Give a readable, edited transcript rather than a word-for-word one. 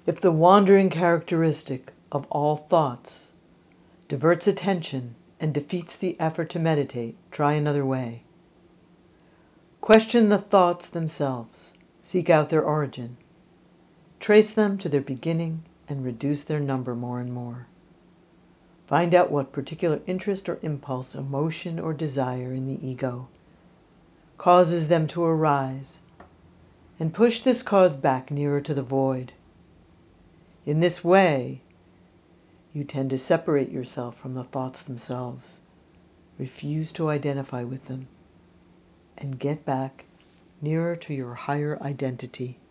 If the wandering characteristic of all thoughts diverts attention and defeats the effort to meditate, try another way. Question the thoughts themselves. Seek out their origin. Trace them to their beginning and reduce their number more and more. Find out what particular interest or impulse, emotion or desire in the ego causes them to arise, and push this cause back nearer to the void. In this way, you tend to separate yourself from the thoughts themselves, refuse to identify with them, and get back nearer to your higher identity.